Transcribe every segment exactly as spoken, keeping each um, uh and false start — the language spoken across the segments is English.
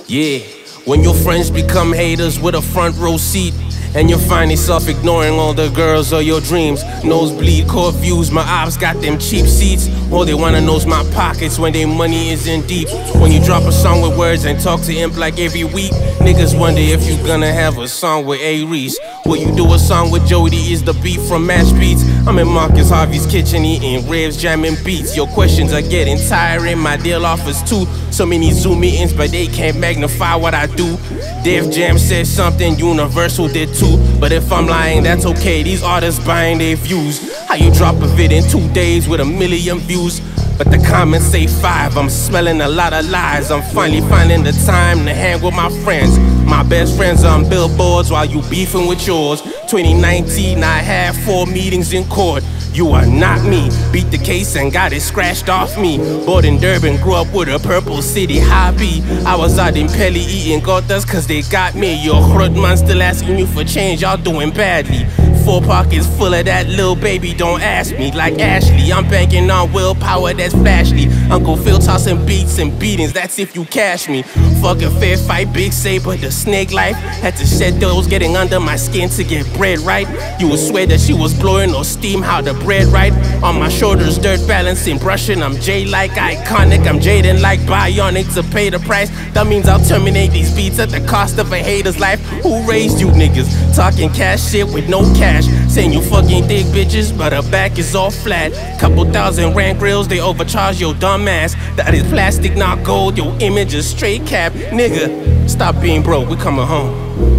Yeah, when your friends become haters with a front row seat, and you find yourself ignoring all the girls of your dreams. Nosebleed, court views, my ops got them cheap seats. All they wanna know's my pockets when their money isn't deep. When you drop a song with words and talk to Imp like every week, niggas wonder if you gonna have a song with A-Reese. Will you do a song with Jody? Is the beat from Mash Beats? I'm in Marcus Harvey's kitchen eating ribs, jamming beats. Your questions are getting tiring, my deal offers too. So many Zoom meetings, but they can't magnify what I do. Def Jam said something, Universal did too. But if I'm lying, that's okay, these artists buying their views. How you drop a vid in two days with a million views? But the comments say five, I'm smelling a lot of lies. I'm finally finding the time to hang with my friends. My best friends are on billboards while you beefing with yours. twenty nineteen, I had four meetings in court. You are not me. Beat the case and got it scratched off me. Born in Durban, grew up with a Purple City hobby. I was out in Pelly eating gotas cause they got me. Your crud man still asking you for change, y'all doing badly. Four pockets full of that little baby, don't ask me. Like Ashley, I'm banking on willpower that's flashy. Uncle Phil tossing beats and beatings, that's if you cash me. Fuck a fair fight, big saber, the snake life. Had to shed those getting under my skin to get bread right. You would swear that she was blowing or steam how the bread right. On my shoulders, dirt balancing, brushing. I'm J-like, iconic, I'm Jaden like bionic to pay the price. That means I'll terminate these beats at the cost of a hater's life. Who raised you niggas? Talking cash shit with no cash. Saying you fucking thick bitches, but her back is all flat. Couple thousand rand grills, they overcharge your dumb ass. That is plastic, not gold, your image is straight cap. Nigga, stop being broke, we coming home.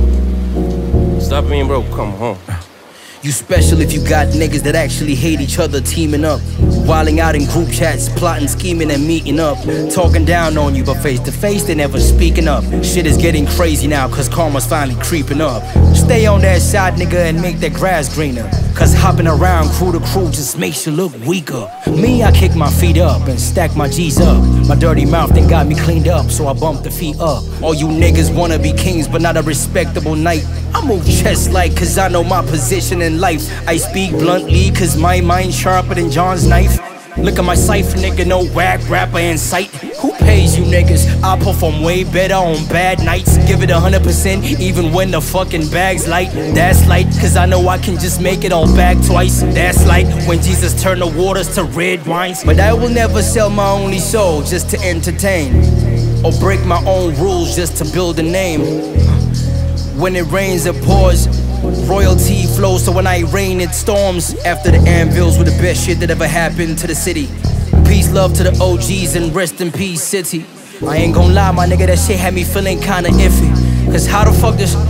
Stop being broke, come home. You special if you got niggas that actually hate each other teaming up. Wilding out in group chats, plotting, scheming and meeting up. Talking down on you, but face to face they never speaking up. Shit is getting crazy now cause karma's finally creeping up. Stay on that side nigga and make that grass greener. Cause hopping around crew to crew just makes you look weaker. Me, I kick my feet up and stack my G's up. My dirty mouth then got me cleaned up, so I bump the feet up. All you niggas wanna be kings but not a respectable knight. I move chest like cause I know my position in life. I speak bluntly cause my mind's sharper than John's knife. Look at my cipher, nigga, no whack rapper in sight. Who pays you niggas? I perform way better on bad nights. Give it a hundred percent even when the fucking bag's light. That's light, cause I know I can just make it all back twice. That's like when Jesus turned the waters to red wines. But I will never sell my only soul just to entertain, or break my own rules just to build a name. When it rains it pours, royalty flows, so when I rain it storms. After the anvils were the best shit that ever happened to the city. Peace, love to the O Gs and rest in peace city. I ain't gon' lie, my nigga, that shit had me feeling kinda iffy. Cause how the fuck this...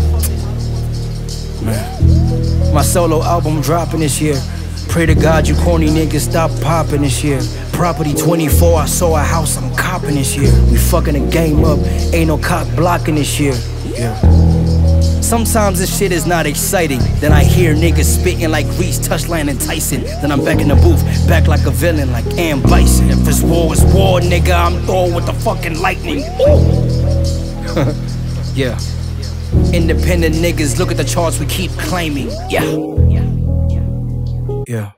Man. My solo album dropping this year. Pray to God you corny niggas stop popping this year. Property twenty-four, I saw a house, I'm copping this year. We fucking the game up, ain't no cock blocking this year. Yeah. Sometimes this shit is not exciting. Then I hear niggas spitting like Reese, Touchline and Tyson. Then I'm back in the booth, back like a villain like Ann Bison. If it's war, it's war, nigga, I'm Thor with the fucking lightning. Yeah. Independent niggas, look at the charts we keep claiming. Yeah. Yeah.